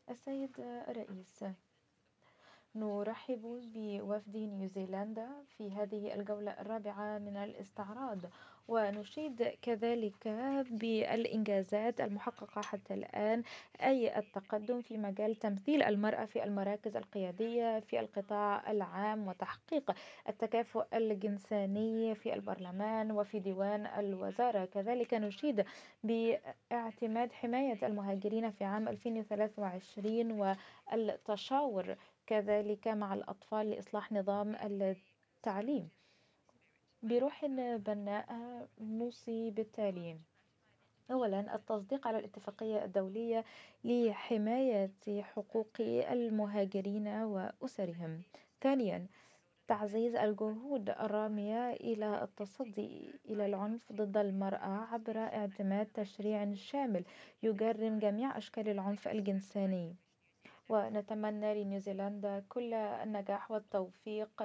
السيد الرئيس، نرحب بوفد نيوزيلندا في هذه الجولة الرابعة من الاستعراض، ونشيد كذلك بالإنجازات المحققة حتى الآن، أي التقدم في مجال تمثيل المرأة في المراكز القيادية في القطاع العام، وتحقيق التكافؤ الجنساني في البرلمان وفي ديوان الوزارة. كذلك نشيد باعتماد حماية المهاجرين في عام 2023 والتشاور كذلك مع الأطفال لإصلاح نظام التعليم بروح بناءة. نوصي بالتالي: أولا، التصديق على الاتفاقية الدولية لحماية حقوق المهاجرين وأسرهم. ثانيا، تعزيز الجهود الرامية إلى التصدي إلى العنف ضد المرأة عبر اعتماد تشريع شامل يجرم جميع أشكال العنف الجنساني. ونتمنى لنيوزيلندا كل النجاح والتوفيق